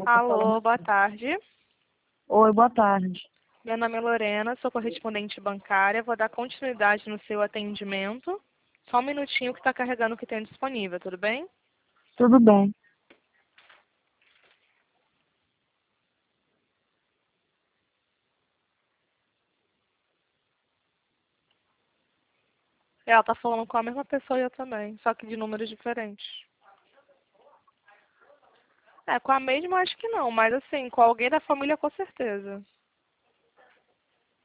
Tá Alô, falando boa assim. tarde. Oi, boa tarde. Meu nome é Lorena, sou correspondente bancária. Vou dar continuidade no seu atendimento. Só um minutinho que está carregando o que tem disponível, tudo bem? Tudo bem. Ela está falando com a mesma pessoa e eu também, só que de números diferentes. É, com a mesma acho que não, mas assim, com alguém da família com certeza.